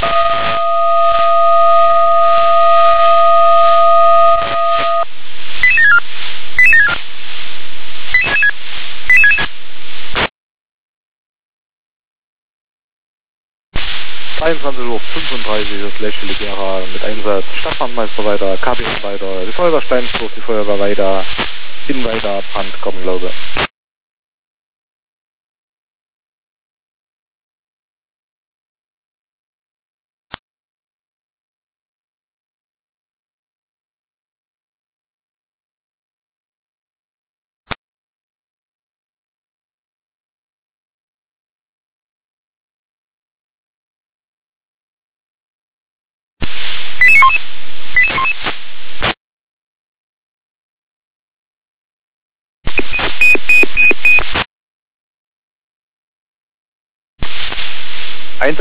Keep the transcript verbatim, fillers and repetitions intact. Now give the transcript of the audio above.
einundzwanzig Uhr fünfunddreißig das Lächele Gera mit Einsatz Stadtbrandmeister weiter, K B M weiter, die Feuerwehr Steinsdorf, die Feuerwehr weiter, in weiter, Brand kommen, glaube ich.